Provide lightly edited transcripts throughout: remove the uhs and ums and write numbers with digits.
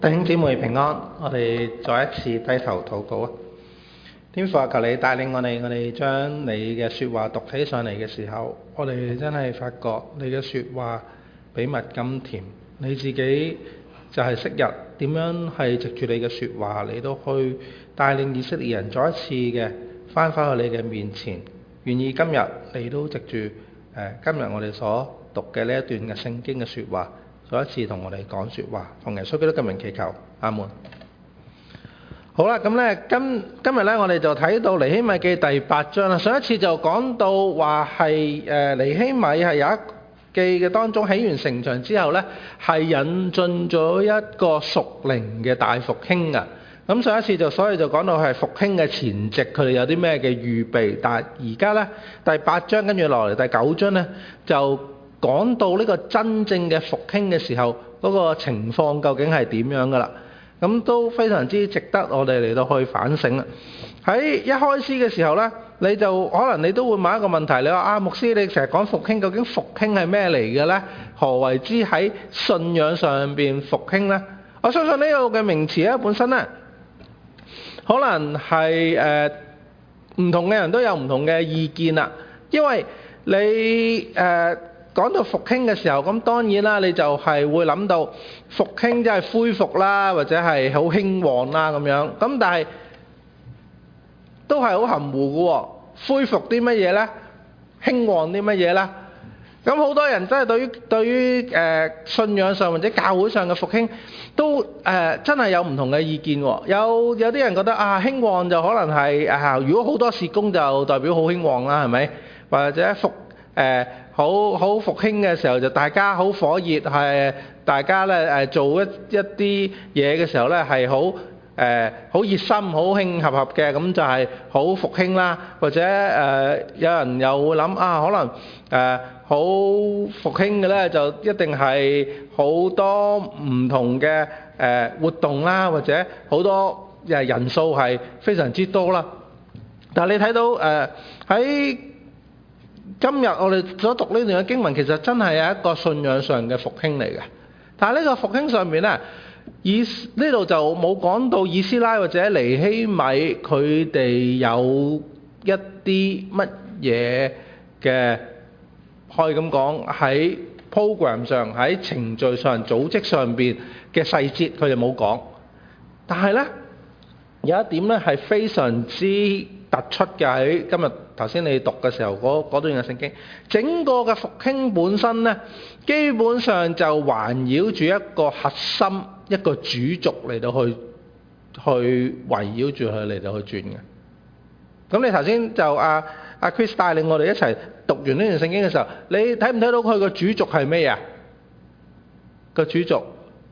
弟兄姊妹平安，我哋再一次低頭禱告啊！天父啊，求你帶領我哋將你嘅説話讀起上嚟嘅時候，我哋真係發覺你嘅説話比蜜甘甜。你自己就係昔日點樣係藉住你嘅説話嚟到去帶領以色列人再一次嘅翻返去你嘅面前，願意今日你都藉住今日我哋所讀嘅呢一段嘅聖經嘅説話，再一次同我哋講説話，奉耶穌基督嘅名祈求，阿門。好啦，咁咧今日咧我哋就睇到尼希米記第8章啦。上一次就講到話係尼希米係有一記嘅當中起完城牆之後咧，係引進咗一個屬靈嘅大復興㗎。咁上一次所以就講到係復興嘅前夕，佢哋有啲咩嘅預備。但係而家咧第8章跟住落嚟第9章咧就講到呢個真正嘅復興嘅時候，嗰個情況究竟係點樣㗎啦？咁都非常之值得我哋嚟到去反省啦。喺一開始嘅時候呢，你就可能你都會問一個問題，你話牧師你成日講復興，究竟復興係咩嚟嘅呢？何為之喺信仰上邊復興呢？我相信呢個嘅名詞咧本身呢，可能係唔同嘅人都有唔同嘅意見啦。因為你講到復興嘅時候，咁當然啦，你就係會諗到復興即係恢復啦，或者係好興旺啦咁樣。咁但係都係好含糊嘅喎。恢復啲乜嘢呢？興旺啲乜嘢呢？咁好多人真係對於信仰上或者教會上嘅復興都真係有唔同嘅意見喎。有啲人覺得興旺就可能係如果好多事工就代表好興旺啦，係咪？或者好復興嘅時候就大家好火熱，係大家咧做一啲嘢嘅時候咧係好熱心好興合嘅，咁就係好復興啦。或者有人又會諗可能好復興嘅咧就一定係好多唔同嘅活動啦，或者好多人數係非常之多啦。但係你睇到喺今日我哋所讀呢段嘅經文，其實真係有一個信仰上嘅復興嚟嘅。但係呢個復興上面呢，呢度就冇講到以斯拉或者尼希米佢哋有一啲乜嘢嘅，可以咁講喺 program 上、喺程序上、組織上邊嘅細節，佢哋冇講。但係呢，有一點呢係非常之突出嘅，喺今日頭先你讀嘅時候嗰段嘅聖經，整個嘅復興本身呢，基本上就環繞住一個核心、一個主軸嚟到去圍繞住佢嚟到去轉嘅。咁你頭先就阿 Chris 帶領我哋一齊讀完呢段聖經嘅時候，你睇唔睇到佢個主軸係咩啊？個主軸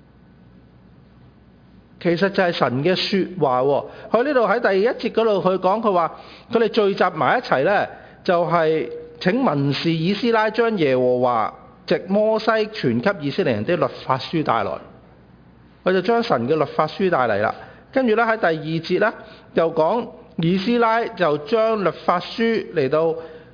其實就係神嘅説話喎。佢呢度喺第一節嗰度，佢講佢話佢哋聚集埋一齊呢，就係請文士以斯拉將耶和華藉摩西傳給以色列人的律法書帶來。佢就將神嘅律法書帶嚟啦。跟住呢，喺第二節呢，就講以斯拉就將律法書嚟到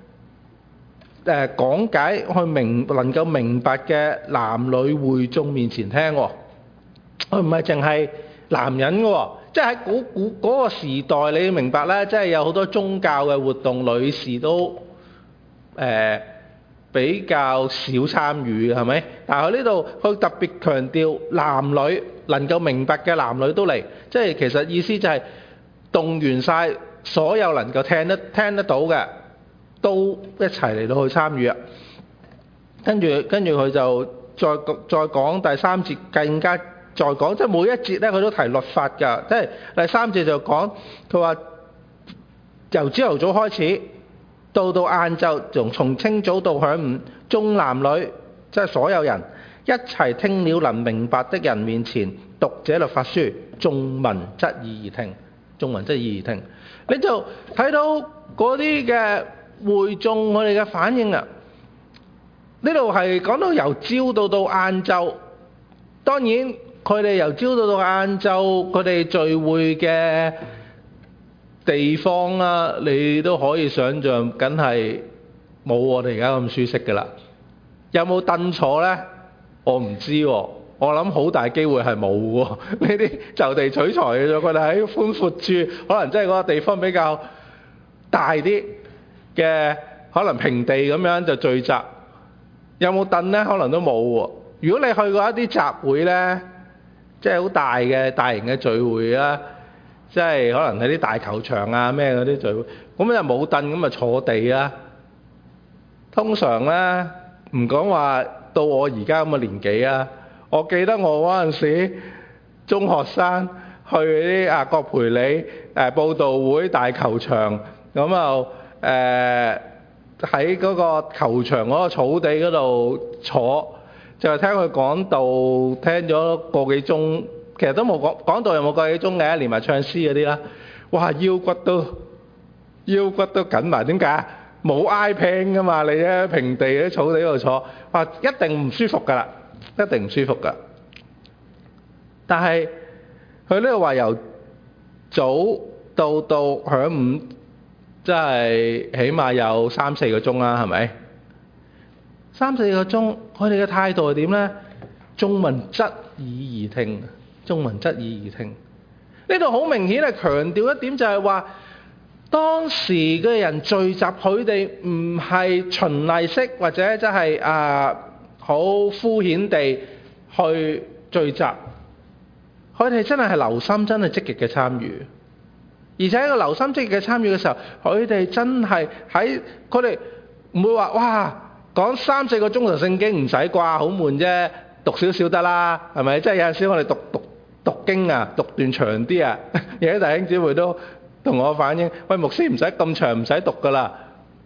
講解去能夠明白嘅男女會眾面前聽喎。佢唔係淨係男人嘅喎，即係喺嗰個時代，你要明白咧，即係有好多宗教嘅活動，女士都比較少參與，係咪？但係佢呢度佢特別強調男女能夠明白嘅男女都嚟，即係其實意思就係動員晒所有能夠聽得到嘅，都一齊嚟到去參與啊！跟住佢就再講第3節更加。再講，即係每一節咧，佢都提律法㗎。即係第3節就講，佢話由朝頭早開始，到晏晝，從清早到晌午，眾男女，即係所有人一齊聽了能明白的人面前讀這律法書，眾民側耳而聽，眾民側耳而聽。你就睇到嗰啲嘅會眾佢哋嘅反應啊！呢度係講到由朝到晏晝，當然。佢哋由朝到晏晝，佢哋聚會嘅地方啦，你都可以想像，梗係冇我哋而家咁舒適㗎啦。有冇凳坐呢？我唔知喎。 我諗好大機會係冇喎。呢啲就地取材嘅啫，佢哋喺寬闊處，可能真係嗰個地方比較大啲嘅，可能平地咁樣就聚集。有冇凳呢？可能都冇喎。如果你去過一啲集會呢，即係好大嘅大型嘅聚會啦，即係可能喺啲大球場啊咩嗰啲聚會，咁就冇凳，咁就坐地啦。通常呢，唔講話到我而家咁嘅年紀啊，我記得我嗰陣時中學生去啲葛培理佈道會大球場，咁就喺嗰個球場嗰個草地嗰度坐，就係聽佢講道，聽咗個幾鐘，其實都冇講道，又冇個幾鐘嘅，連埋唱詩嗰啲啦。哇，腰骨都緊埋，點解？冇挨平噶嘛，你喺平地喺草地嗰度坐，哇，一定唔舒服噶啦，一定唔舒服噶。但係佢呢度話由早到晌午，即係起碼有3-4個鐘啦，係咪？3-4個鐘，佢哋嘅態度係點呢？眾民側耳而聽，眾民側耳而聽。呢度好明顯係強調一點，就係話當時嘅人聚集，佢哋唔係循例式或者即係好敷衍地去聚集，佢哋真係留心，真係積極嘅參與。而且喺個留心積極嘅參與嘅時候，佢哋真係佢哋唔會話哇講3-4個鐘頭聖經唔使啩，好悶啫，讀少少得啦，係咪？即係有陣時我哋讀經啊，讀段長啲啊，有啲弟兄姊妹都同我反映，喂，牧師唔使咁長，唔使讀噶啦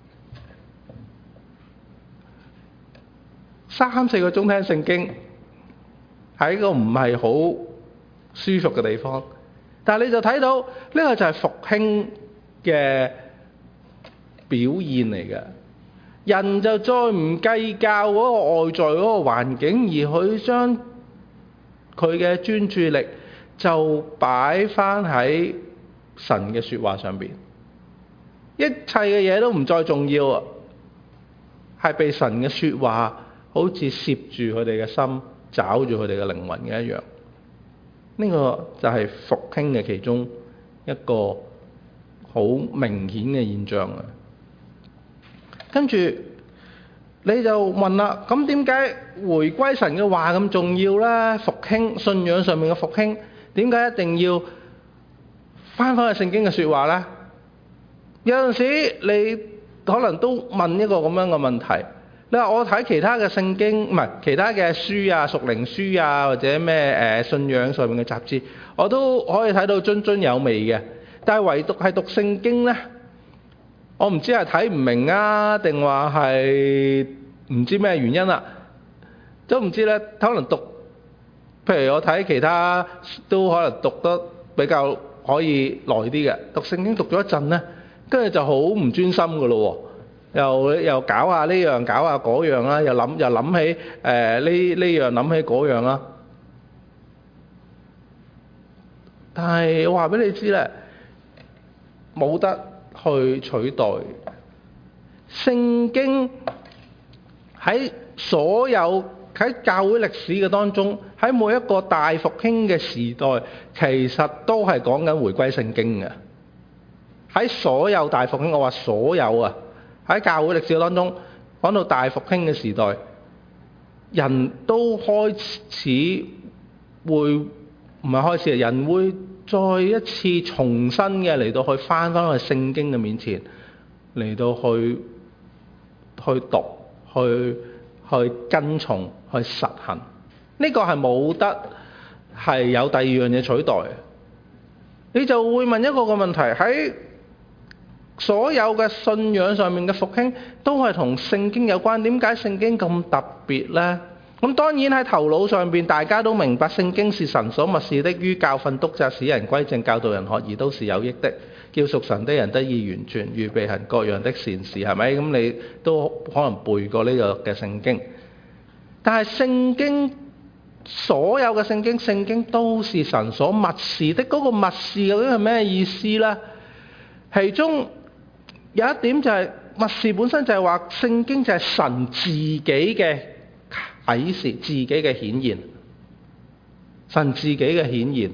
，3-4個鐘聽聖經喺個唔係好舒服嘅地方。但係你就睇到呢個就係復興嘅表現嚟嘅，人就再唔計較嗰個外在嗰個環境，而去將佢嘅專注力就擺翻喺神嘅説話上邊，一切嘅嘢都唔再重要啊，係被神嘅説話好似攝住佢哋嘅心，抓住佢哋嘅靈魂嘅一樣。呢個就係復興嘅其中一個好明顯嘅現象啊！跟住你就問啦，咁點解回歸神嘅話咁重要呢？復興信仰上面嘅復興，點解一定要翻返去聖經嘅説話呢？有陣時你可能都問一個咁樣嘅問題。你話我睇其他嘅聖經，唔係其他嘅書啊、屬靈書啊，或者咩信仰上面嘅雜誌，我都可以睇到津津有味嘅。但係唯獨係讀聖經呢，我唔知係睇唔明啊，定話係唔知咩原因啦，都唔知呢。可能讀，譬如我睇其他都可能讀得比較可以耐啲嘅，讀聖經讀咗一陣呢，跟住就好唔專心㗎咯喎。又搞下呢樣，搞下嗰樣啦，又諗起呢樣，諗起嗰樣啦。但係我話俾你知咧，冇得去取代聖經。喺所有喺教會歷史嘅當中，喺每一個大復興嘅時代，其實都係講緊回歸聖經嘅。喺所有大復興，我話所有啊。喺教會歷史當中，講到大復興嘅時代，人都開始會唔係開始，人會再一次重新嘅嚟到去翻返去聖經嘅面前，嚟到去讀、去跟從、去實行。呢個係冇得係有第二樣嘢取代。你就會問一個問題，喺所有嘅信仰上面嘅復興都係同聖經有關，點解聖經咁特別呢？咁當然喺頭腦上邊，大家都明白聖經是神所默示的，於教訓、督責、使人歸正、教導人學義，都是有益的，叫屬神的人得以完全，預備行各樣的善事，係咪？咁你都可能背過呢個嘅聖經。但係聖經所有嘅聖經都是神所默示的，嗰個默示究竟係咩意思呢？其中有一點就係默示本身就係話聖經就係神自己嘅啟示，自己嘅顯現。 神自己嘅顯現。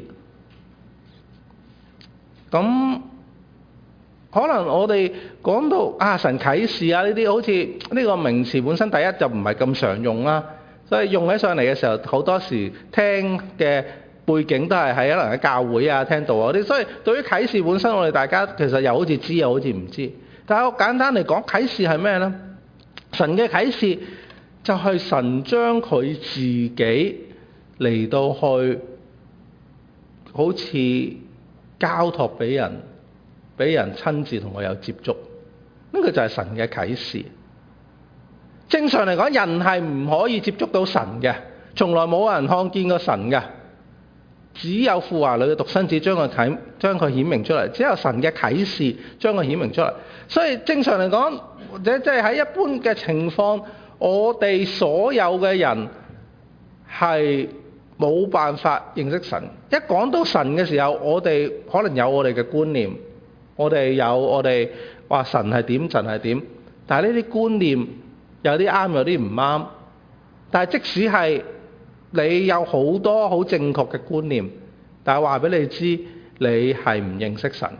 咁可能我哋講到神啟示呢啲，好似呢個名詞本身第一就唔係咁常用啦，所以用起上嚟嘅時候，好多時聽嘅背景都係可能喺教會聽道嗰啲，所以對於啟示本身，我哋大家其實又好似知又好似唔知。但係我簡單嚟講，啟示係咩呢？神嘅啟示就係神將佢自己嚟到去，好似交託俾人親自同我有接觸。呢個就係神嘅啟示。正常嚟講，人係唔可以接觸到神嘅，從來冇人看見過神嘅。只有父懷裏嘅獨生子將佢顯明出嚟，只有神嘅啟示將佢顯明出嚟。所以正常嚟講，或者即係喺一般嘅情況，我哋所有嘅人係冇辦法認識神。一講到神嘅時候，我哋可能有我哋嘅觀念，我哋話神係點，神係點。但係呢啲觀念有啲啱，有啲唔啱。但係即使係你有好多好正確嘅觀念，但係話俾你知，你係唔認識神。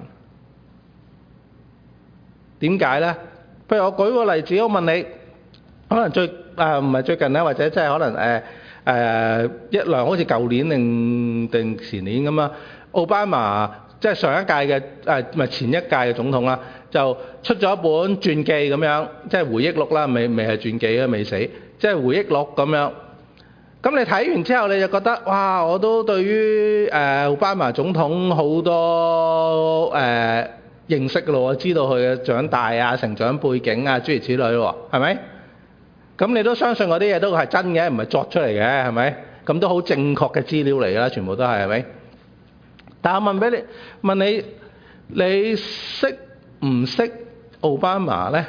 點解呢？譬如我舉個例子，我問你，可能唔係最近咧，或者即係可能一兩，好似舊年定前年咁啊，奧巴馬即係上一屆嘅唔係前一屆嘅總統啦，就出咗一本傳記咁樣，即係回憶錄啦，未係傳記啊，未死，即係回憶錄咁樣。咁你睇完之後，你就覺得哇！我都對於奧巴馬總統好多認識咯，我知道佢嘅長大成長背景諸如此類喎，係咪？咁你都相信嗰啲嘢都係真嘅，唔係作出嚟嘅，係咪？咁都好正確嘅資料嚟啦，全部都係咪？但係我問你，你識唔識奧巴馬呢？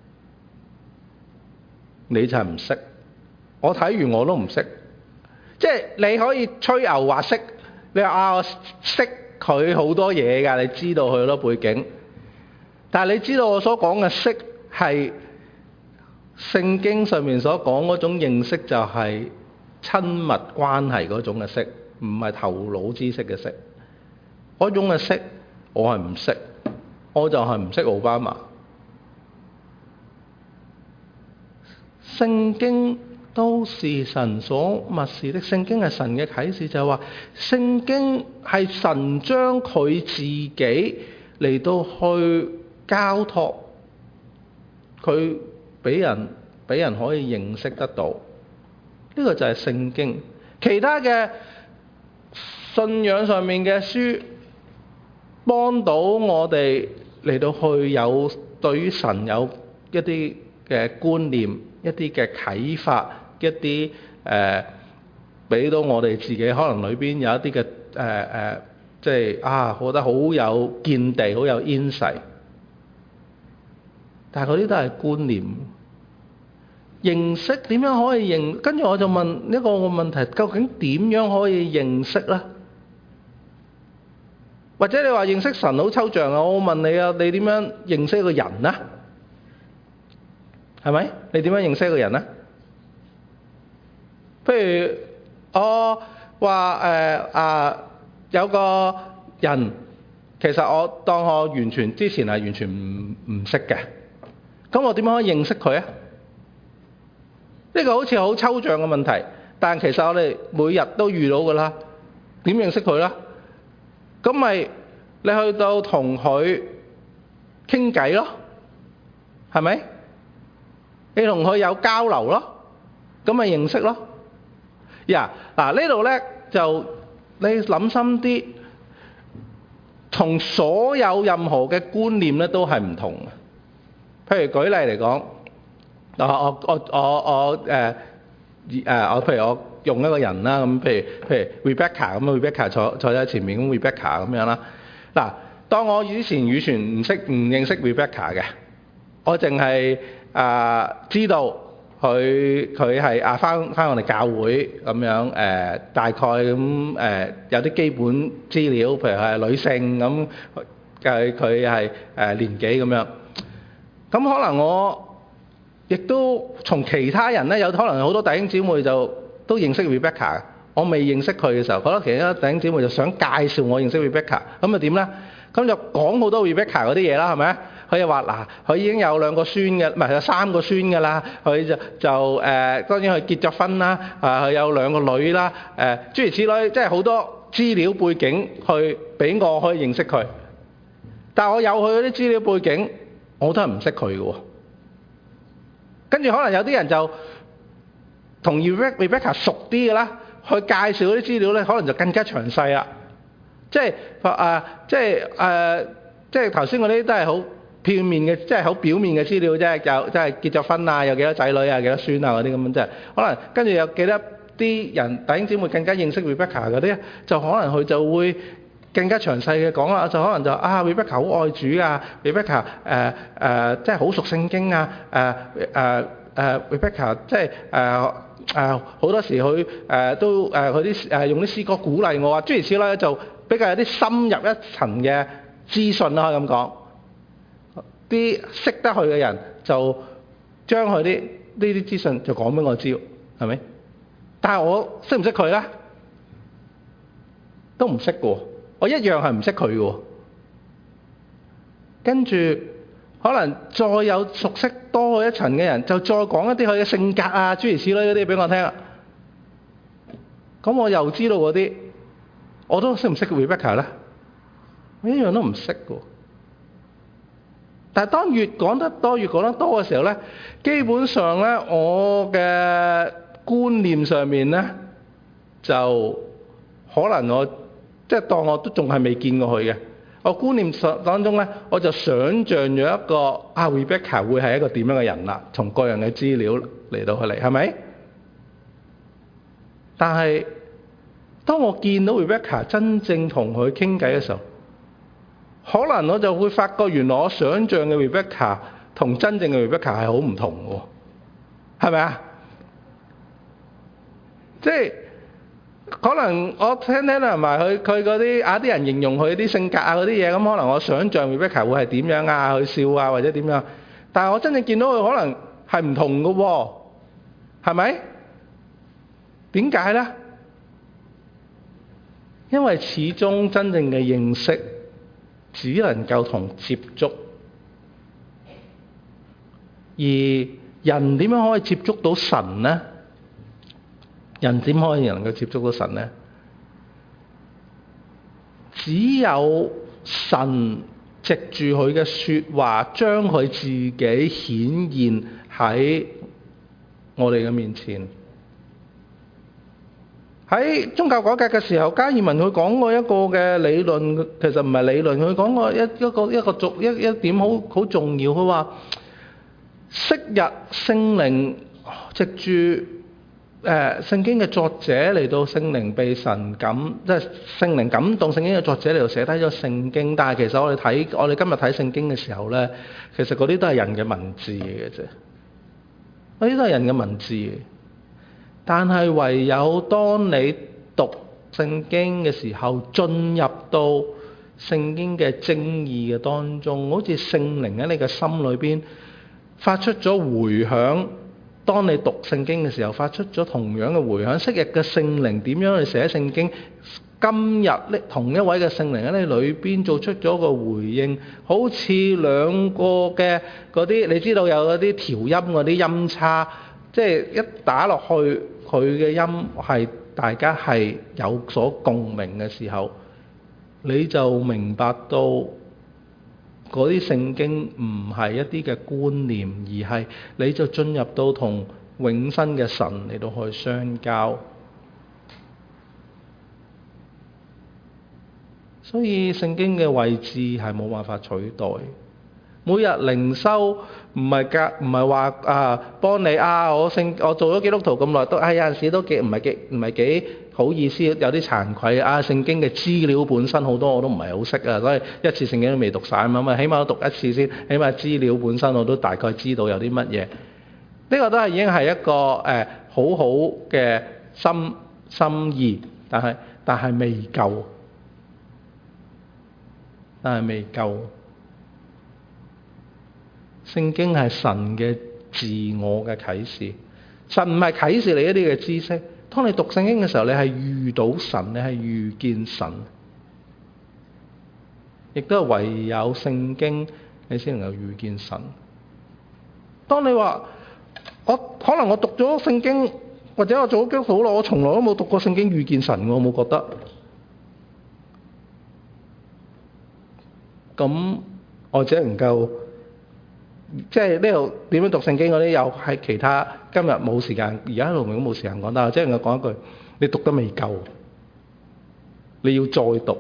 你就係唔識。我睇完我都唔識。即係你可以吹牛話識，你話我識佢好多嘢㗎，你知道佢好多背景。但係你知道我所講嘅識係聖經上面所講嗰種認識，就係親密關係嗰種嘅識，唔係頭腦知識嘅識。嗰種嘅識我係唔識，我就係唔識奧巴馬。聖經都是神所默示的，聖經係神嘅啟示，就係話聖經係神將佢自己嚟到去交託佢俾人可以認識得到。呢個就係聖經。其他嘅信仰上面嘅書幫到我哋嚟到去有對於神有一啲嘅觀念，一啲嘅啟發，一啲俾到我哋自己可能裏邊有一啲嘅即係覺得好有見地，好有 insight。但係嗰啲都係觀念。認識點樣可以認？跟住我就問一個問題：究竟點樣可以認識呢？或者你話認識神好抽象啊？我問你啊，你點樣認識一個人呢？係咪？你點樣認識一個人呢？譬如我話有個人，其實我當我之前係完全唔識嘅，咁我點樣可以認識佢啊？呢個好似好抽象嘅問題，但其實我哋每日都遇到㗎啦。點認識佢啦？咁咪你去到同佢傾偈咯，係咪？你同佢有交流咯，咁咪認識咯。嗱呢度呢，就你諗深啲，同所有任何嘅觀念呢都係唔同嘅。譬如舉例嚟講。我譬如我用一個人啦，咁譬如 Rebecca 咁，Rebecca 坐喺前面，咁 Rebecca 咁樣啦。嗱，當我以前完全唔認識 Rebecca 嘅，我淨係知道佢係返我哋教會咁樣大概咁有啲基本資料，譬如係女性咁，佢係年紀咁樣。咁可能我亦都從其他人咧，有可能好多弟兄姊妹就都認識 Rebecca， 我未認識佢嘅時候，覺得其他弟兄姊妹就想介紹我認識 Rebecca， 咁啊點咧？咁就講好多 Rebecca 嗰啲嘢啦，係咪？佢又話嗱，佢已經有2個孫嘅，唔係有3個孫㗎啦。佢就當然佢結咗婚啦，佢有2個女啦，諸如此類，即係好多資料背景去俾我可以認識佢。但係我有佢嗰啲資料背景，我都係唔識佢嘅喎。跟住可能有啲人就同 Rebecca 熟啲嘅啦，去介紹嗰啲資料咧，可能就更加詳細啦。即係頭先嗰啲都係好片面嘅，即係好表面嘅資料啫。就即係結咗婚啊，有幾多仔女啊，幾多孫啊嗰啲咁樣啫。可能跟住有幾多啲人弟兄姊妹更加認識 Rebecca 嗰啲，就可能佢就會更加詳細嘅講啦。就可能就Rebecca 好愛主啊 ，Rebecca 即係好熟聖經啊，Rebecca 即係好多時佢都佢啲用啲詩歌鼓勵我啊，諸如此類，就比較有啲深入一層嘅資訊啦，可以咁講。啲識得佢嘅人就將佢呢啲資訊就講俾我知，係咪？但係我識唔識佢咧？都唔識嘅，我一樣係唔識佢嘅。跟住可能再有熟悉多佢一層嘅人，就再講一啲佢嘅性格啊，諸如此類嗰啲俾我聽。咁我又知道嗰啲，我都識唔識 Rebecca 咧？我一樣都唔識嘅。但係當越講得多嘅時候咧，基本上咧我嘅觀念上面咧，就可能我即係當我都仲係未見過佢嘅。我觀念當中咧，我就想像咗一個Rebecca 會係一個點樣嘅人啦，從個人嘅資料嚟到係咪？但係當我見到 Rebecca 真正同佢傾偈嘅時候，可能我就會發覺原來我想像嘅 Rebecca 同真正嘅 Rebecca 係好唔同喎，係咪啊？即係可能我聽同埋佢嗰啲啲人形容佢啲性格啊嗰啲嘢，咁可能我想像 Rebecca 會係點樣啊，去笑啊或者點樣，但係我真正見到佢可能係唔同嘅喎，係咪？點解咧？因為始終真正嘅認識只能夠同接觸，而人點樣可以接觸到神呢？人點可以能夠接觸到神呢？只有神藉住佢嘅說話，將佢自己顯現喺我哋嘅面前。喺宗教改革嘅時候，加爾文佢講過一個嘅理論，其實唔係理論，佢講過一點好重要。佢話昔日聖靈藉住聖經嘅作者嚟到聖靈被神感，即係聖靈感動聖經嘅作者嚟到寫低咗聖經。但係其實我哋今日睇聖經嘅時候咧，其實嗰啲都係人嘅文字嚟嘅啫，嗰啲都係人嘅文字。但係唯有當你讀聖經嘅時候，進入到聖經嘅精義嘅當中，好似聖靈喺你嘅心裏邊發出咗回響。當你讀聖經嘅時候，發出咗同樣嘅回響。昔日嘅聖靈點樣去寫聖經？今日呢同一位嘅聖靈喺你裏邊做出咗個回應，好似兩個嘅嗰啲，你知道有嗰啲調音嗰啲音叉。即係一打落去，佢嘅音係大家係有所共鳴嘅時候，你就明白到嗰啲聖經唔係一啲嘅觀念，而係你就進入到同永生嘅神嚟到去相交。所以聖經嘅位置係冇辦法取代。每日靈修唔係話幫你我做咗基督徒咁耐都有陣時都唔係幾好意思，有啲慚愧聖經嘅資料本身好多我都唔係好識啊，所以一次聖經都未讀晒咁起碼都讀一次先，起碼資料本身我都大概知道有啲乜嘢。呢個都係已經係一個好好嘅心意，但係未夠，聖經係神嘅自我嘅啟示，神唔係啟示你一啲嘅知識， 當你讀聖經嘅時候，你係遇到神，你係遇見神，亦都係唯有聖經你先能夠遇見神。當你話可能我讀咗聖經，或者我做咗基督徒好耐，我從來都冇讀過聖經遇見神，我冇覺得。咁我只能夠即係呢度點樣讀聖經嗰啲，又係其他今日冇時間，而家喺度都冇時間講，但係即係我講一句，你讀得未夠，你要再讀。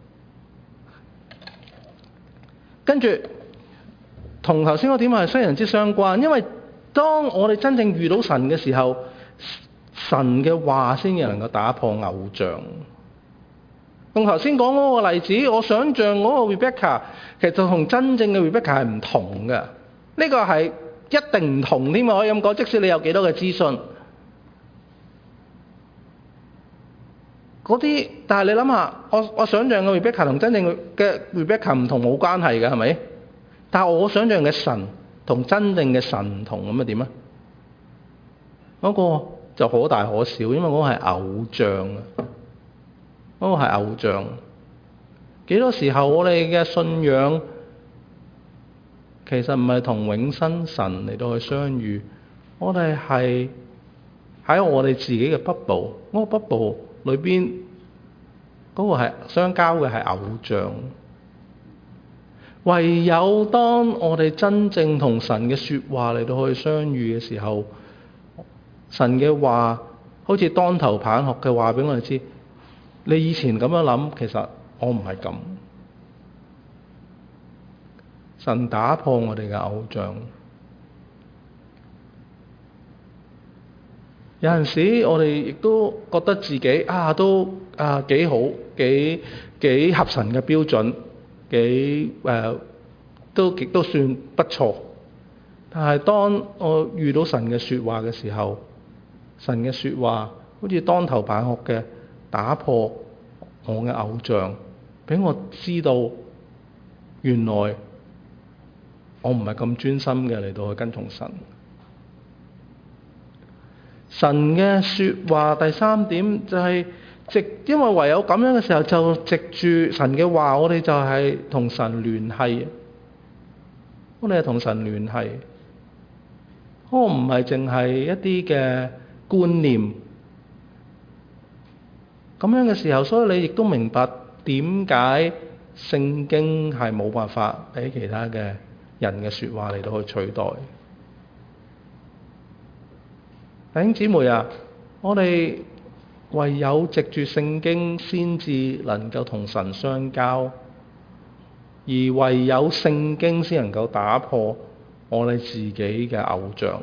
跟住同頭先嗰點係非常之相關，因為當我哋真正遇到神嘅時候，神嘅話先至能夠打破偶像。用頭先講嗰個例子，我想象嗰個 Rebecca 其實同真正嘅 Rebecca 係唔同嘅，呢個係一定唔同添啊！可以咁講，即使你有幾多嘅資訊，嗰啲，但係你諗下，我想象嘅 Rebecca 同真正嘅 Rebecca 唔同，冇關係嘅，係咪？但係我想象嘅神同真正嘅神唔同，咁啊點啊？嗰個就可大可小，因為嗰個係偶像啊。嗰個係偶像。幾多時候我哋嘅信仰其實唔係同永生神嚟到去相遇，我哋係喺我哋自己嘅 bubble， 嗰個 bubble 裏邊嗰個係相交嘅係偶像。唯有當我哋真正同神嘅說話嚟到去相遇嘅時候，神嘅話好似當頭棒喝嘅話俾我哋知，你以前咁樣諗，其實我唔係咁。神打破我哋嘅偶像。有陣時我哋亦都覺得自己都幾好，幾合神嘅標準，都算不錯。但係當我遇到神嘅說話嘅時候，神嘅說話好似當頭棒喝嘅打破我嘅偶像，俾我知道原來我唔係咁專心嘅嚟到去跟從神。神嘅說話第三點就係因為唯有咁樣嘅時候，就藉住神嘅話，我哋就係同神聯繫。我哋係同神聯繫，唔係淨係一啲嘅觀念。咁樣嘅時候，所以你亦都明白點解聖經係冇辦法俾其他嘅人嘅說話嚟到去取代。弟兄姊妹啊，我哋唯有藉住聖經先至能夠同神相交，而唯有聖經先能夠打破我哋自己嘅偶像。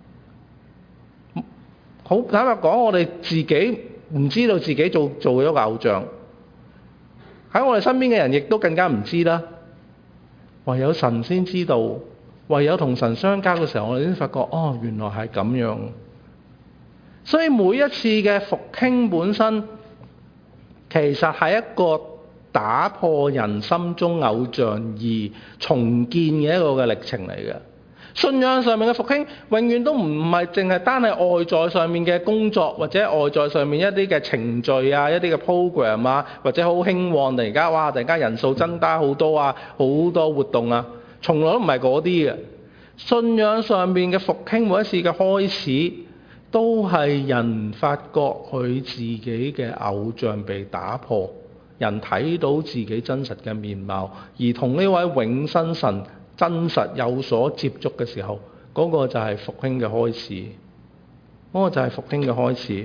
好坦白講，我哋自己唔知道自己做咗個偶像，喺我哋身邊嘅人亦都更加唔知啦。唯有神先知道，唯有同神相交嘅時候，我哋先發覺原來係咁樣。所以每一次嘅復興本身，其實係一個打破人心中偶像而重建嘅一個嘅歷程嚟嘅。信仰上面嘅復興，永遠都唔係淨係單係外在上面嘅工作，或者外在上面一啲嘅程序啊，一啲嘅 program 啊，或者好興旺，突然間人數增加好多啊，好多活動啊，從來都唔係嗰啲嘅。信仰上面嘅復興，每一次嘅開始，都係人發覺佢自己嘅偶像被打破，人睇到自己真實嘅面貌，而同呢位永生神真實有所接觸嘅時候，嗰個就係復興嘅開始。嗰個就係復興嘅開始。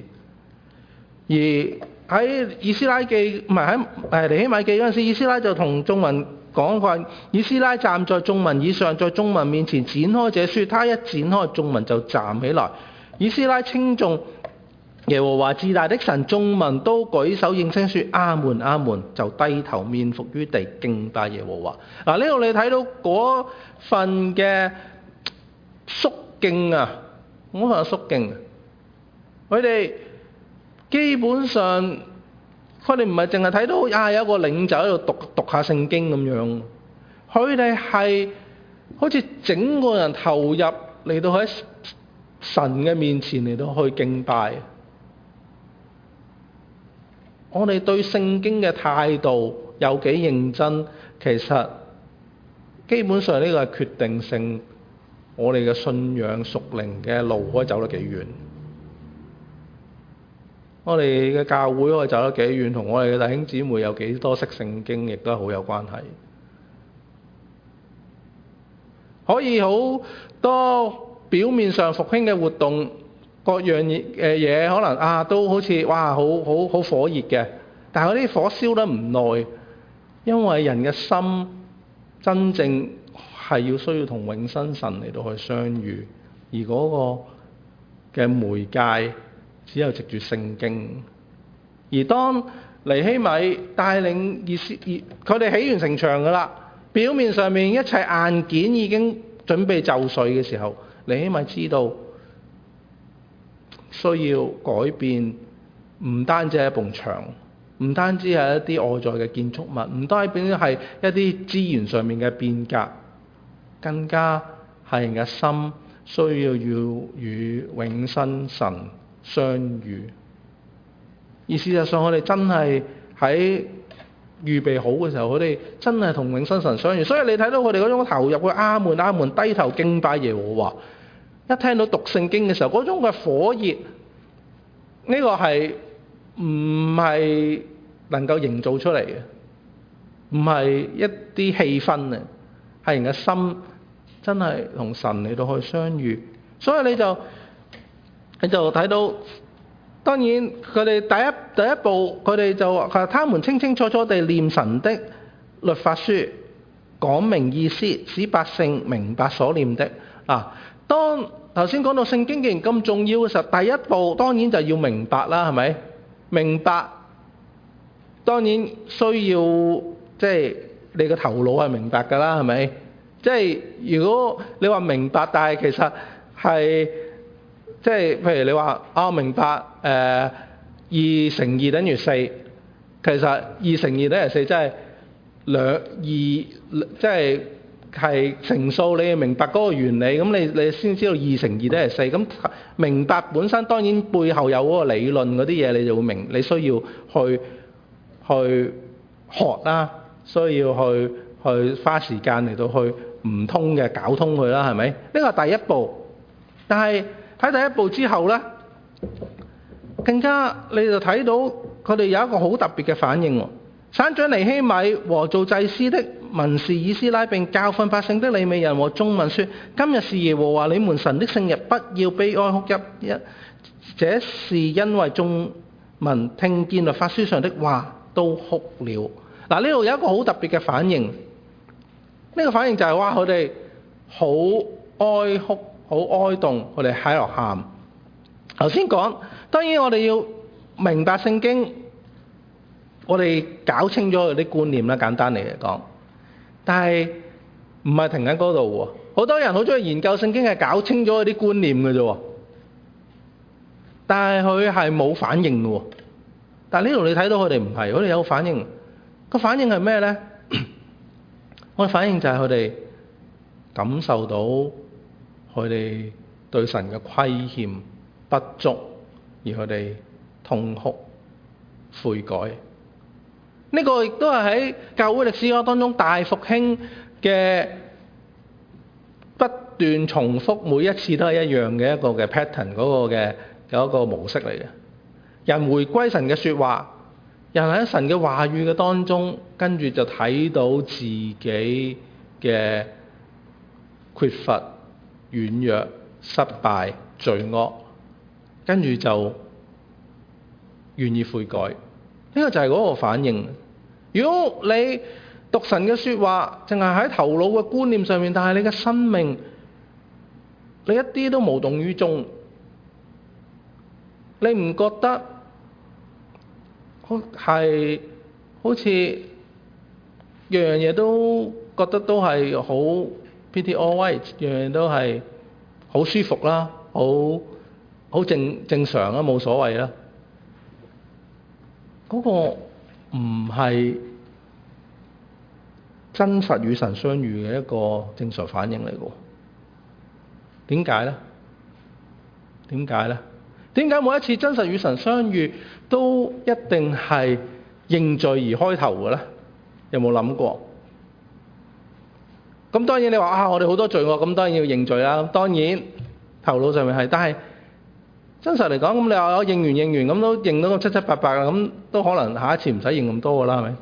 而喺以斯拉記，唔係喺尼希米記嗰陣時，以斯拉就同眾民講話，以斯拉站在眾民以上，在眾民面前展開這書，他一展開，眾民就站起來。以斯拉稱頌耶和華至大的神，眾民都舉手應聲說阿門阿門，就低頭面伏於地敬拜耶和華。嗱，呢度你睇到嗰份嘅肅敬啊，嗰份肅敬，佢哋基本上佢哋唔係淨係睇到有一個領袖喺度讀下聖經咁樣，佢哋係好似整個人投入嚟到喺神嘅面前嚟到去敬拜。 我哋對聖經嘅態度有幾認真，其實基本上呢個係決定性我哋嘅信仰屬靈嘅路可以走得幾遠。我哋嘅教會可以走得幾遠，同我哋嘅弟兄姊妹有幾多識聖經，亦都係好有關係。可以好多表面上復興嘅活動，各樣嘢可能都好似好火熱嘅，但係嗰啲火燒得唔耐，因為人嘅心真正係需要同永生神嚟到去相遇，而嗰個嘅媒介只有藉住聖經。而當尼希米帶領佢哋起完城牆㗎啦，表面上面一切硬件已經準備就緒嘅時候，尼希米知道需要改變，唔單止係一埲牆，唔單止係一啲外在嘅建築物，唔單止係一啲資源上面嘅變革，更加係人嘅心需要與永生神相遇。而事實上我哋真係喺預備好嘅時候，佢哋真係同永生神相遇。所以你睇到佢哋嗰種投入去阿門阿門，低頭敬拜耶和華，一聽到讀聖經嘅時候，嗰種嘅火熱，呢個係唔係能夠營造出嚟嘅，唔係一啲氣氛啊，係人嘅心真係同神嚟到去相遇。所以你就睇到，當然佢哋第一步，佢哋就話他們清清楚楚地念神的律法書，講明意思，使百姓明白所念的。當頭先講到聖經既然咁重要嘅時候，第一步當然就要明白啦，係咪？明白當然需要你個頭腦係明白㗎啦，係咪？如果你話明白，但係其實係譬如你話明白2乘2等於4，其實2乘2等於4即係2，係乘數，你要明白嗰個原理，咁你先知道2乘2等於4。咁明白本身當然背後有嗰個理論嗰啲嘢，你就會明，你需要去學啦，需要去花時間嚟到去唔通嘅搞通佢啦，係咪？呢個係第一步。但係睇第一步之後呢，更加你就睇到佢哋有一個好特別嘅反應喎。省長尼希米和做祭司的文士以斯拉，並教訓百姓的利未人和眾民說：今日是耶和華你們神的聖日，不要悲哀哭泣。這是因為眾民聽見律法書上的話都哭了。呢度有一個好特別嘅反應。呢個反應就係佢哋好哀哭、好哀慟，佢哋喺度喊。頭先講，當然我哋要明白聖經，我哋搞清咗佢啲觀念啦，簡單嚟講。但係唔係停喺嗰度喎，好多人好中意研究聖經係搞清咗佢啲觀念嘅啫，但係佢係冇反應嘅喎。但係呢度你睇到佢哋唔係，佢哋有反應。個反應係咩呢？我嘅反應就係佢哋感受到佢哋對神嘅虧欠不足，而佢哋痛哭悔改。呢個亦都係喺教會歷史當中大復興嘅不斷重複，每一次都係一樣嘅一個嘅 pattern， 嗰個嘅有一個模式嚟嘅。人回歸神嘅說話，人喺神嘅話語嘅當中，跟住就睇到自己嘅缺乏、軟弱、失敗、罪惡，跟住就願意悔改。呢個就係嗰個反應。如果你讀神嘅說話，淨係喺頭腦嘅觀念上面，但係你嘅生命，你一啲都無動於衷，你唔覺得係好似樣樣嘢都覺得都係好 pretty all right， 樣樣都係好舒服啦，好正常啦，冇所謂啦。嗰個唔係真實與神相遇嘅一個正常反應嚟嘅。點解呢？ 點解每一次真實與神相遇都一定係認罪而開頭嘅咧？有冇諗過？咁當然你話我哋好多罪惡，咁當然要認罪啦。當然頭腦上面係，但係真實嚟講，咁你話我認完咁都認到個七七八八啦，咁都可能下一次唔使認咁多噶啦，係咪？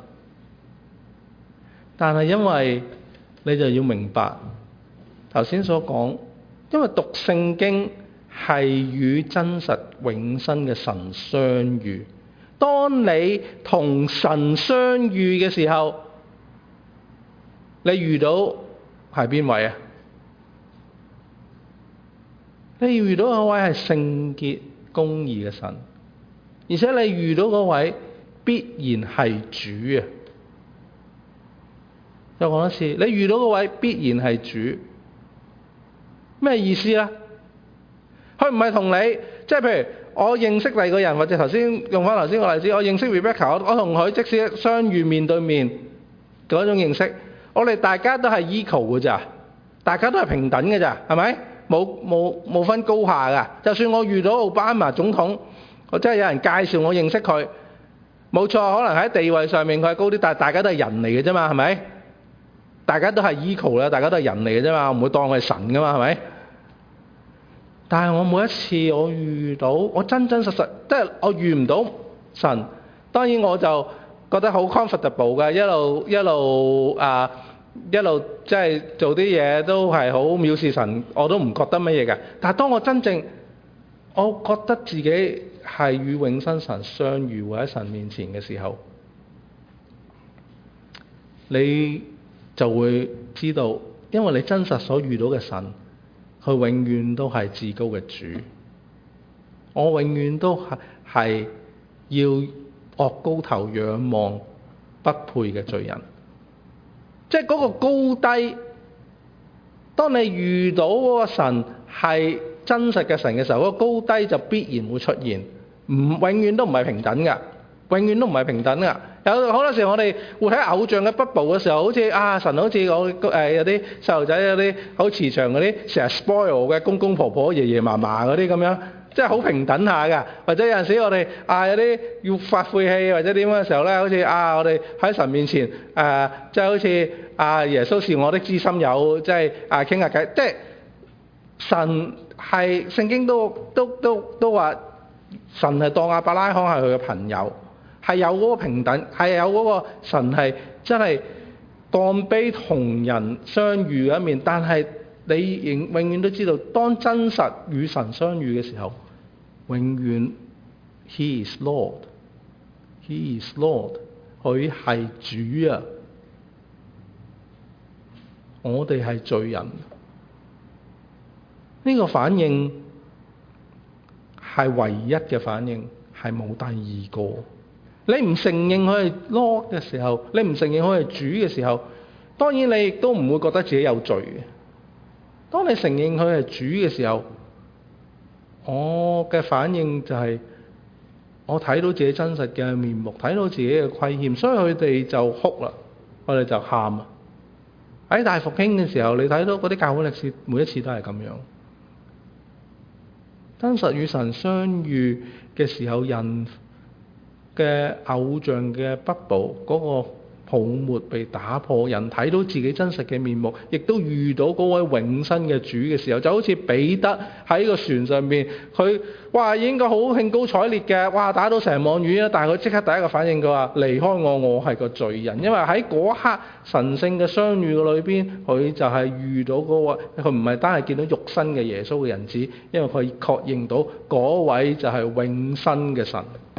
但係因為你就要明白頭先所講，因為讀聖經係與真實永生嘅神相遇。當你同神相遇嘅時候，你遇到係邊位啊？你遇到嗰位係聖潔公義嘅神，而且你遇到嗰位必然係主啊！再講一次，你遇到嗰位必然係主，咩意思咧？佢唔係同你，即係譬如我認識第二個人，或者頭先用翻頭先個例子，我認識 Rebecca， 我同佢即使相遇面對面嗰種認識，我哋大家都係 equal 嘅咋，大家都係平等嘅咋，係咪？冇分高下噶。就算我遇到奧巴馬總統，我真係有人介紹我認識佢，冇錯，可能喺地位上面佢係高啲，但係大家都係人嚟嘅啫嘛，係咪？大家都係 equal 啦，大家都係人嚟嘅啫嘛，我唔會當佢係神噶嘛，係咪？但係我每一次我遇到，我真實，即係我遇唔到神，當然我就覺得好 comfortable 嘅，一路即係做啲嘢都係好藐視神，我都唔覺得乜嘢嘅。但係當我真正我覺得自己係與永生神相遇或喺神面前嘅時候，你就會知道，因為你真實所遇到嘅神，佢永遠都係至高嘅主。我永遠都係要惡高頭仰望不配嘅罪人。即係嗰個高低，當你遇到嗰個神係真實嘅神嘅時候，嗰個高低就必然會出現，永遠都唔係平等㗎，永遠都唔係平等㗎。有好多時候我哋活喺偶像嘅 bubble 嘅時候，好似神好似我有啲細路仔有啲好慈祥嗰啲，成日 spoil 嘅公公婆婆爺爺嫲嫲嗰啲咁樣，即係好平等下㗎。或者有陣時我哋有啲要發晦氣或者點嘅時候咧，好似我哋喺神面前即係好似耶穌是我的知心友，即係傾下偈。即係神係聖經都話神係當亞伯拉罕係佢嘅朋友。係有嗰個平等，係有嗰個神係真係降卑同人相遇嘅一面。但係你永遠都知道，當真實與神相遇嘅時候，永遠 He is Lord，He is Lord， 佢係主啊！我哋係罪人，呢個反應係唯一嘅反應，係冇第二個。你唔承認佢係 Lord 嘅時候，你唔承認佢係主嘅時候，當然你亦都唔會覺得自己有罪嘅。當你承認佢係主嘅時候，我嘅反應就係我睇到自己真實嘅面目，睇到自己嘅虧欠，所以佢哋就哭啦，我哋就喊啊！喺大復興嘅時候，你睇到嗰啲教會歷史，每一次都係咁樣。真實與神相遇嘅時候，人嘅偶像嘅 bubble 嗰個泡沫被打破，人睇到自己真實嘅面目，亦都遇到嗰位永生嘅主嘅時候，就好似彼得喺個船上面，佢應該好興高采烈嘅，打到成網魚啊！但係佢即刻第一個反應，佢話離開我係個罪人。因為喺嗰刻神聖嘅相遇嘅裏邊，佢就係遇到嗰位，佢唔係單係見到肉身嘅耶穌嘅人子，因為佢確認到嗰位就係永生嘅神。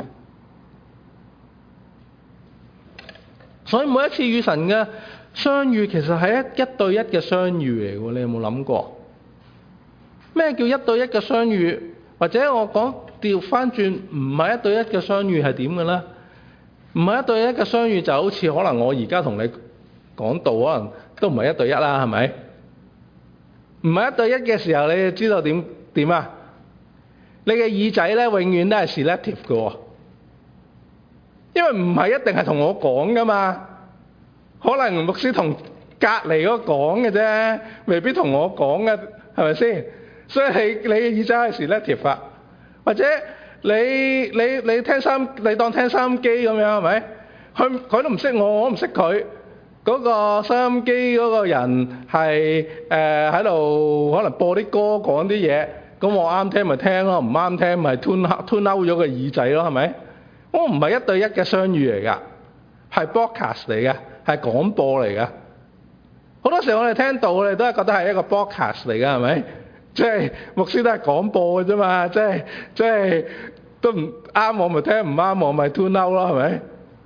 所以每一次與神嘅相遇，其實係一對一嘅相遇嚟嘅。你有冇諗過咩叫一對一嘅相遇？或者我講調翻轉，唔係一對一嘅相遇係點嘅咧？唔係一對一嘅相遇就好似可能我而家同你講道，可能都唔係一對一啦，係咪？唔係一對一嘅時候，你就知道點啊？你嘅耳仔咧，永遠都係 selective 嘅。因為唔係一定係同我講噶嘛，可能牧師同隔離嗰個講嘅啫，未必同我講嘅，係咪先？所以你嘅耳仔係 selective 啊， 或者你聽你當聽收音機咁樣係咪？佢都唔識我唔識佢。嗰個收音機嗰個人係喺度可能播啲歌講啲嘢，咁我啱聽咪聽咯，唔啱聽咪 tune out 咗個耳仔咯，係咪？我唔係一對一嘅相遇嚟㗎，係 broadcast 嚟嘅，係廣播嚟嘅。好多時候我哋聽到，我哋都係覺得係一個 broadcast 嚟㗎，係咪？即係牧師都係廣播嘅啫嘛，即係都唔啱我咪聽，唔啱我咪 tune out 咯，係咪？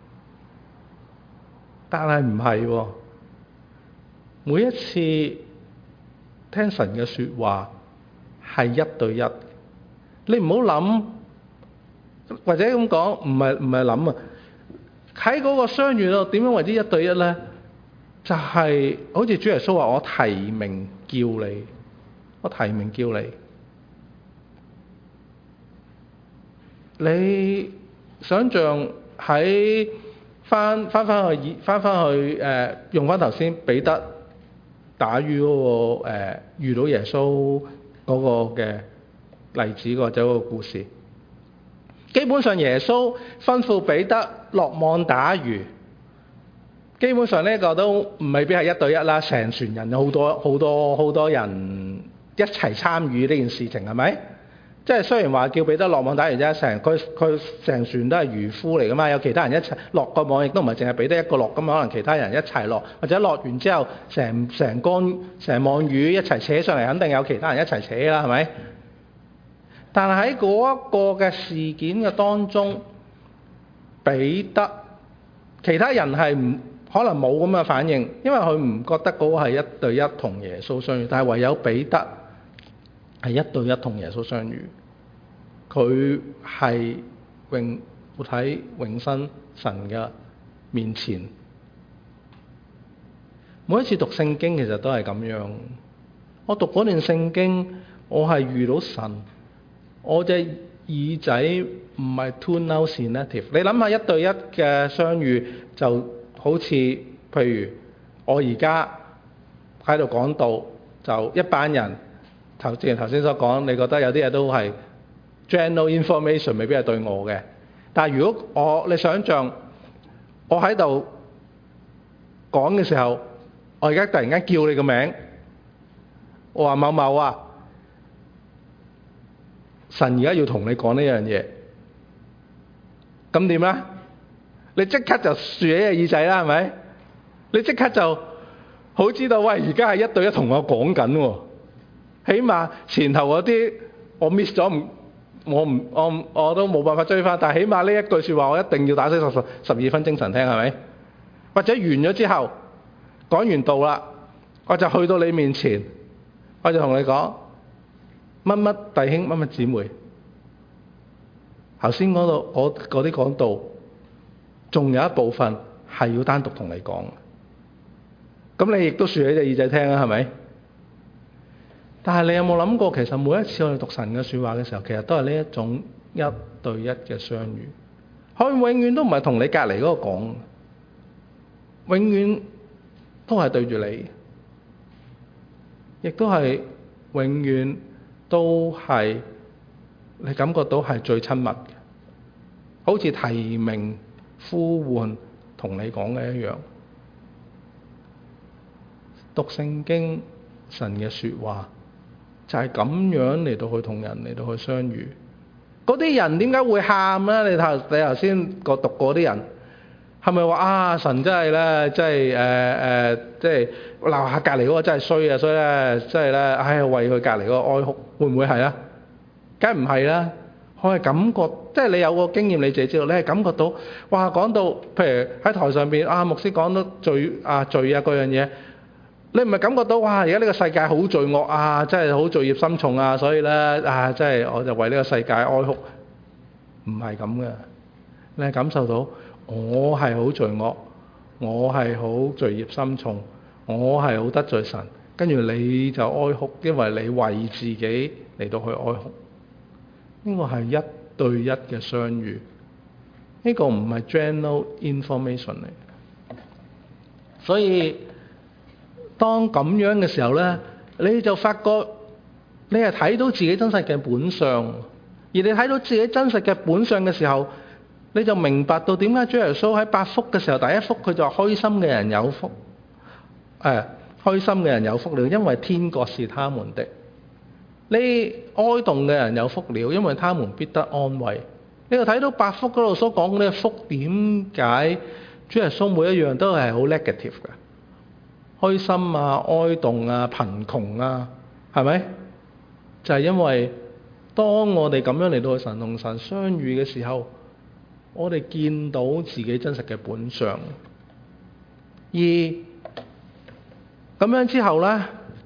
但係唔係喎，每一次聽神嘅說話係一對一，你唔好諗，或者咁講，唔係諗啊，喺嗰個相遇度點樣為之一對一咧？就係好似主耶穌話：我提名叫你，我提名叫你。你想象喺翻去用翻頭先彼得打魚嗰個遇到耶穌嗰個嘅例子或者嗰個故事。基本上耶穌吩咐彼得落網打魚，基本上呢個都未必係一對一啦，成船人有好多人一齊參與呢件事情，係咪？即係雖然話叫彼得落網打魚啫，佢成船都係漁夫嚟噶嘛，有其他人一齊落個網，亦都唔係淨係彼得一個落，咁可能其他人一齊落，或者落完之後成網魚一齊扯上嚟，肯定有其他人一齊扯啦，係咪？但係喺嗰一個嘅事件嘅當中，彼得其他人係可能冇咁嘅反應，因為佢唔覺得嗰個係一對一同耶穌相遇，但係唯有彼得係一對一同耶穌相遇，佢係活喺永生神嘅面前。每一次讀聖經其實都係咁樣，我讀嗰段聖經，我係遇到神，我隻耳仔唔係 tune out selective。你諗下一對一嘅相遇，就好似譬如我而家喺度講道，就一班人。正如頭先所講，你覺得有啲嘢都係 general information， 未必係對我嘅。但係如果你想像我喺度講嘅時候，我而家突然間叫你個名，我話某某啊，神而家要同你講呢樣嘢，咁點咧？你即刻就豎起隻耳仔啦，係咪？你即刻就好知道，喂，而家係一對一同我講緊喎。起碼前頭嗰啲我 miss 咗，我都冇辦法追翻。但係起碼呢一句説話，我一定要打醒12分精神聽，係咪？或者完咗之後講完道啦，我就去到你面前，我就同你講乜乜弟兄乜乜姊妹。頭先嗰啲講道，仲有一部分係要單獨同你講。咁你亦都豎起隻耳仔聽啦，係咪？但係你有冇諗過，其實每一次我哋讀神嘅説話嘅時候，其實都係呢一種一對一嘅相遇。佢永遠都唔係同你隔離嗰個講，永遠都係對住你，亦都係永遠都係你感覺到係最親密嘅，好似提名呼喚同你講嘅一樣。讀聖經神嘅説話，就係咁樣嚟到去同人嚟到去相遇。嗰啲人點解會喊咧？你頭先讀嗰啲人係咪話啊？神真係咧，即係即係鬧下隔離嗰個真係衰啊！所以咧，即係咧，唉，為佢隔離嗰個哀哭，會唔會係啊？梗係唔係啦。我係感覺，即係你有個經驗，你自己知道，你係感覺到哇，講到譬如喺台上邊啊，牧師講到罪啊嗰樣嘢。你唔係感覺到哇！而家呢個世界好罪惡啊，真係好罪孽深重啊，所以咧啊，真係我就為呢個世界哀哭。唔係咁嘅，你係感受到我係好罪惡，我係好罪孽深重，我係好得罪神，跟住你就哀哭，因為你為自己嚟到去哀哭。呢個係一對一嘅相遇，呢個唔係 general information 嚟，所以。當咁樣嘅時候呢，你就發覺你係睇到自己真實嘅本相， 你睇到自己真實嘅本相嘅時候，你就明白到點解主耶穌喺8福嘅時候，第一福佢就話開心嘅人有福，開心嘅人有福了，因為天國是他們的。你哀慟嘅人有福了，因為他們必得安慰。你就睇到8福嗰度所講嘅福，點解主耶穌每一樣都係好 negative 嘅？開心啊、哀慟啊、貧窮啊，係咪？就係因為當我哋咁樣嚟到神同神相遇嘅時候，我哋見到自己真實嘅本相。而咁樣之後呢，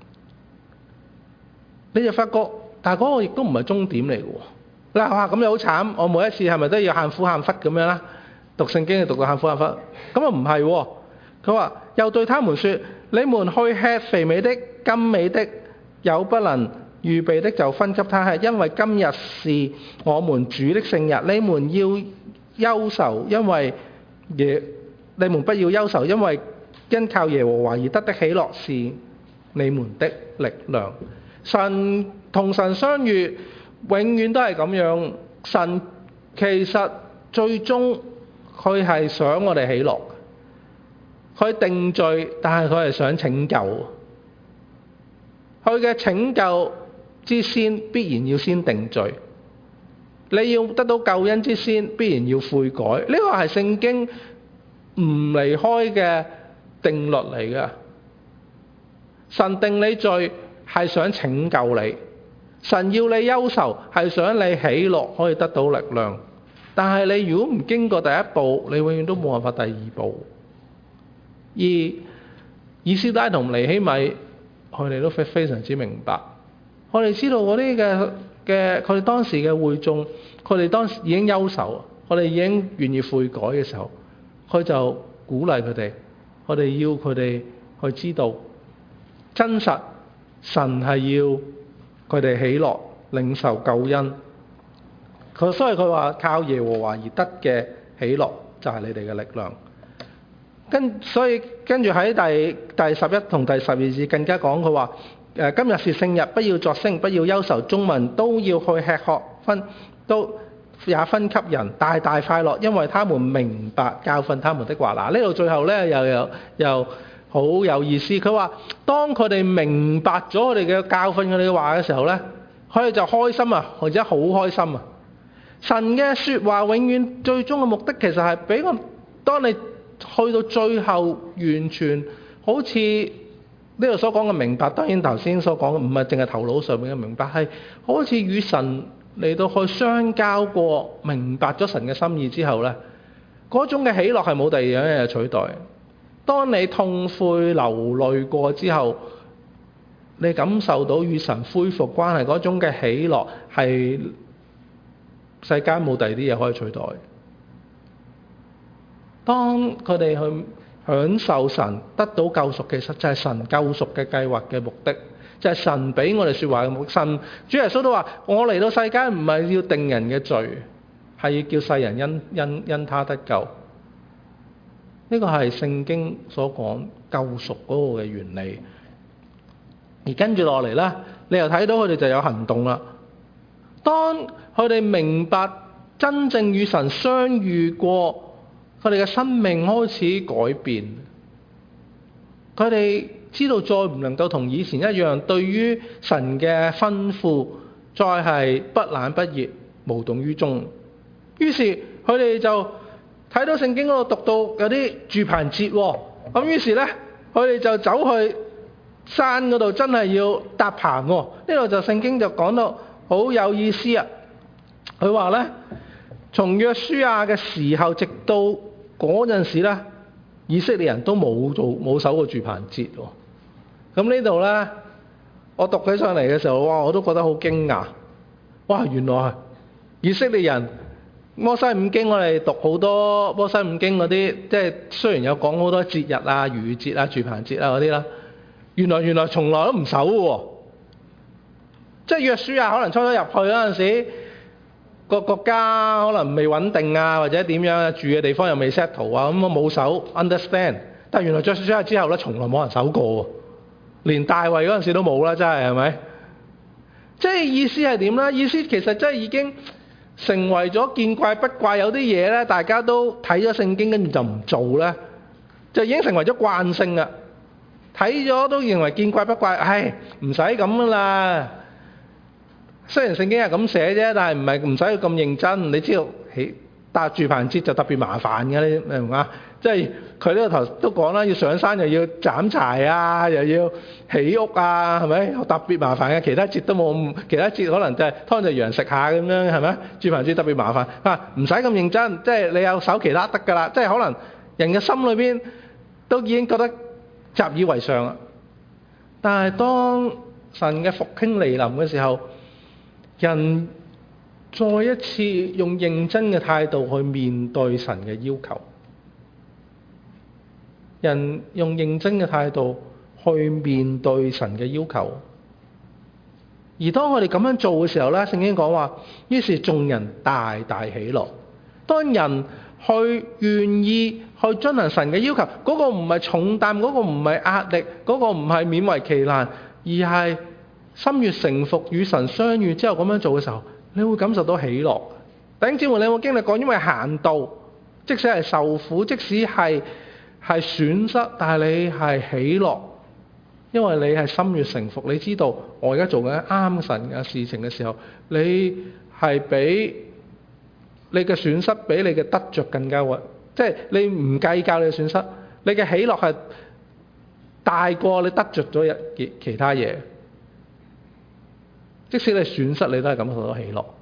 你就發覺，但係嗰個亦都唔係終點嚟嘅喎。嗱，哇，咁又好慘！我每一次係咪都要喊苦喊忽咁樣啦？讀聖經要讀到喊苦喊忽，咁啊唔係喎。佢話又對他們說：你們去吃肥美的、甘美的，有不能預備的就分給他吃，因為今日是我們主的聖日。你們要憂愁，因為你們不要憂愁，因靠耶和華而得的喜樂是你們的力量。神同神相遇，永遠都係咁樣。神其實最終佢係想我哋喜樂，佢定罪，但係佢係想拯救。佢嘅拯救之先，必然要先定罪。你要得到救恩之先，必然要悔改。呢個係聖經唔離開嘅定律嚟嘅。神定你罪係想拯救你，神要你憂愁係想你喜樂可以得到力量。但係你如果唔經過第一步，你永遠都冇辦法第二步。而以斯拉同尼希米，佢哋都非常之明白。我哋知道嗰啲嘅佢哋當時嘅會眾，佢哋當時已經憂愁，佢哋已經願意悔改嘅時候，佢就鼓勵佢哋，我哋要佢哋去知道真實神係要佢哋喜樂領受救恩。所以佢話靠耶和華而得嘅喜樂就係你哋嘅力量。所以跟住喺第11同第12節更加講，佢話今日是聖日，不要作聲，不要憂愁，眾民都要去吃喝，也分給人，大大快樂，因為他們明白教訓他們的話。嗱，呢度最後呢又好有意思。佢話當佢哋明白咗我哋嘅教訓佢哋嘅話嘅時候呢，佢哋就開心啊，或者好開心啊。神嘅說話永遠最終嘅目的其實係俾我，當你去到最後完全好似呢度所講嘅明白，當然頭先所講嘅唔係淨係頭腦上面嘅明白，係好似與神嚟到去相交過，明白咗神嘅心意之後呢，嗰種嘅喜樂係冇第二樣嘢取代。當你痛悔流淚過之後，你感受到與神恢復關係嗰種嘅喜樂，係世間冇第二啲嘢可以取代。當佢哋去享受神得到救贖，其實就係神救贖嘅計劃嘅目的，就係神俾我哋說話嘅目的。神主耶穌都話：我嚟到世間唔係要定人嘅罪，係要叫世人因他得救。呢個係聖經所講救贖嗰個嘅原理。而跟住落嚟呢，你又睇到佢哋就有行動啦。當佢哋明白真正與神相遇過，佢哋嘅生命開始改變。佢哋知道再唔能夠同以前一樣，對於神嘅吩咐再係不冷不熱、無動於衷。於是佢哋就睇到聖經嗰度讀到有啲住棚節喎，咁於是呢，佢哋就走去山嗰度，真係要搭棚喎。呢度就聖經就講到好有意思啊！佢話呢，從約書亞嘅時候直到嗰陣時呢，以色列人都冇守過住棚節喎。咁呢度呢，我讀起上嚟嘅時候，哇！我都覺得好驚訝。哇！原來以色列人摩西五經，我哋讀好多摩西五經嗰啲，即係雖然有講好多節日啊、逾越節啊、住棚節啊嗰啲啦，原來從來都唔守喎。即係約書亞可能初初入去嗰陣時，個國家可能未穩定啊，或者點樣住嘅地方又未 settle 啊，咁我冇守 understand。但係原來約書亞之後咧，從來冇人守過喎，連大衛嗰陣時都冇啦，真係係咪？ 即係意思係點呢？意思其實真係已經成為咗見怪不怪，有啲嘢呢，大家都睇咗聖經跟住就唔做呢，就已經成為咗慣性啦。睇咗都認為見怪不怪，唉，唔使咁噶啦。雖然聖經係咁寫啫，但係唔使咁認真。你知道搭住棚節就特別麻煩嘅，你明唔明啊？即係佢呢個頭都講啦，要上山又要斬柴啊，又要起屋啊，係咪？特別麻煩嘅，其他節都冇，其他節可能就係劏隻羊食下咁樣，係咪？住棚節特別麻煩，唔使咁認真，即係你有守其他得㗎啦。即係可能人嘅心裏邊都已經覺得習以為常啦。但係當神嘅復興嚟臨嘅時候，人再一次用認真嘅態度去面對神嘅要求，人用認真嘅態度去面對神嘅要求。而當我哋咁樣做嘅時候呢，聖經講話，於是眾人大大喜樂。當人去願意去遵行神嘅要求，嗰個唔係重擔，嗰個唔係壓力，嗰個唔係勉為其難，而係心悅誠服與神相遇之後咁樣做嘅時候，你會感受到喜樂。弟兄姊妹，你有冇經歷過？因為行道，即使係受苦，即使係損失，但係你係喜樂，因為你係心悅誠服。你知道我而家做緊啱神嘅事情嘅時候，你係比你嘅損失比你嘅得着更加穩，即係你唔計較你嘅損失，你嘅喜樂係大過你得着咗其他嘢。即使你損失，你都係感受到喜樂。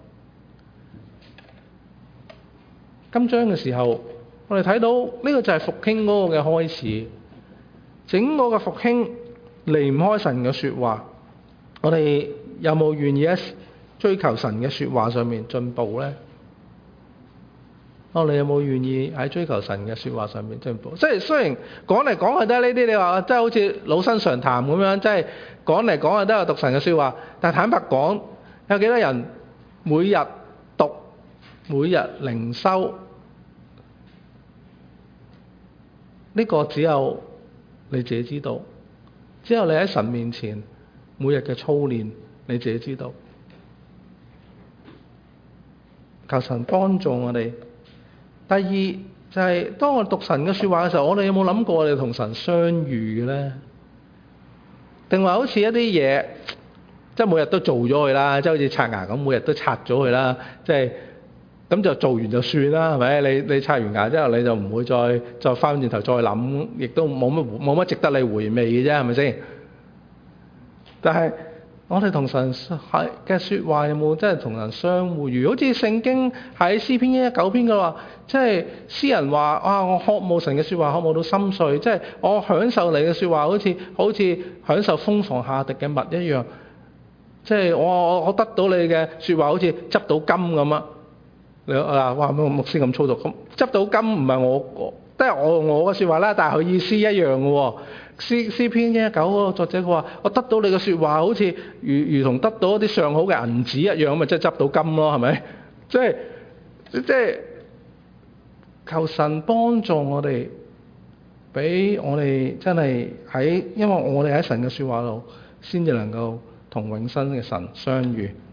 今章嘅時候，我哋睇到呢個就係復興嗰個嘅開始。整個嘅復興離唔開神嘅說話。我哋有冇願意喺追求神嘅說話上面進步呢？我哋有冇願意喺追求神嘅說話上面進步？即係雖然講嚟講去都係呢啲，你話即係好似老生常談咁樣，即係講嚟講去都係讀神嘅說話。但係坦白講，有幾多人每日讀、每日靈修？呢個只有你自己知道，只有你喺神面前每日嘅操練，你自己知道。求神幫助我哋。第二就係當我讀神嘅說話嘅時候，我哋有冇諗過我哋同神相遇嘅呢？定話好似一啲嘢，即係每日都做咗佢啦，即係好似刷牙咁，每日都刷咗佢啦，即係咁就做完就算啦，係咪？你刷完牙之後，你就唔會再翻轉頭再諗，亦都冇乜值得你回味嘅啫，係咪先？但係我哋同神嘅說話有冇真係同人相互遇？好似聖經喺詩篇119篇嘅話，即係詩人話：啊，我渴慕神嘅說話，渴慕到心碎，即係我享受你嘅說話，好似享受蜂房下滴嘅蜜一樣。即係我得到你嘅說話，好似執到金咁啊！你哇，牧師咁粗俗，咁執到金唔係我，都係我嘅說話啦，但係佢意思一樣嘅喎。詩篇119嗰個作者佢話：我得到你嘅說話，好似如同得到一啲上好嘅銀紙一樣，咁咪即係執到金咯，係咪？即係求神幫助我哋，俾我哋真係因為我哋喺神嘅說話度，先至能夠同永生嘅神相遇。